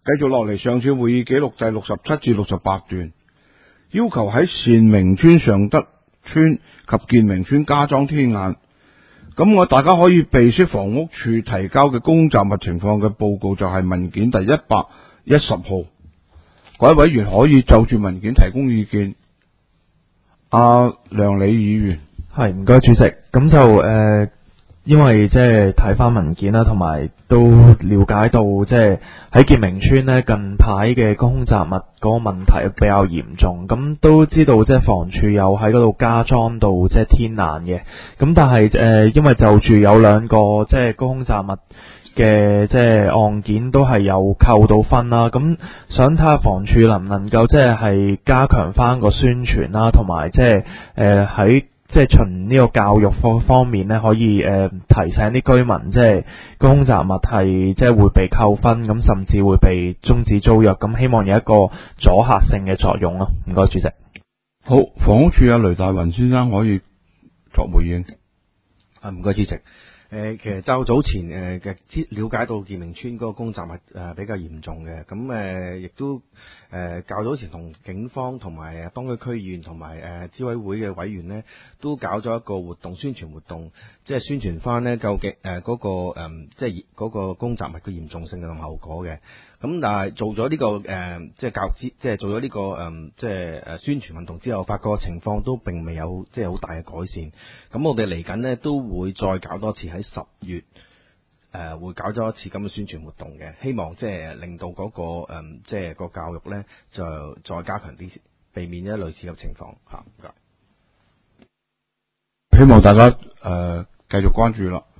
繼續落嚟，上次會議記錄第67至68段，要求喺善明村、尚德村及建明村加裝天眼。咁大家可以備悉房屋處提交嘅公共雜物情況嘅報告，就係文件第110號。各位委員可以就住文件提供意見。阿梁李議員， 係唔該主席。咁就因為即係睇翻文件啦，同埋都了解到即係喺建明村呢近排嘅公共雜物嗰個問題比較嚴重，咁都知道即係房署有喺嗰度加裝到即係天眼嘅，咁但係因為就住有兩個即係公共雜物嘅即係案件都係有扣到分啦，咁想睇下房署能唔能夠即係加強翻個宣傳啦，同埋即係喺即係循呢個教育方面咧，可以提醒啲居民，即係公共雜物係即係會被扣分，咁甚至會被終止租約，咁希望有一個阻嚇性嘅作用咯。唔該，主席。 好，房屋署阿雷大雲先生可以作回應。 唔該，主席。其實就早前嘅了解到建明村嗰個公雜物比較嚴重嘅，咁亦都較早前同警方同埋當區區議員同埋諮委會嘅委員呢，都搞咗一個活動，宣傳活動，即係宣傳翻呢究竟嗰個即係嗰個公雜物嘅嚴重性同後果嘅。咁但係做咗呢個即係教育即係做咗呢個即係宣傳運動之後，發覺情況都並未有即係好大嘅改善。咁我哋嚟緊呢都會再搞多次，喺10月會搞咗一次咁嘅宣傳活動嘅，希望即係令到嗰個即係個教育呢就再加強啲，避免一類似嘅情況嚇。唔該。 希望大家繼續關注啦。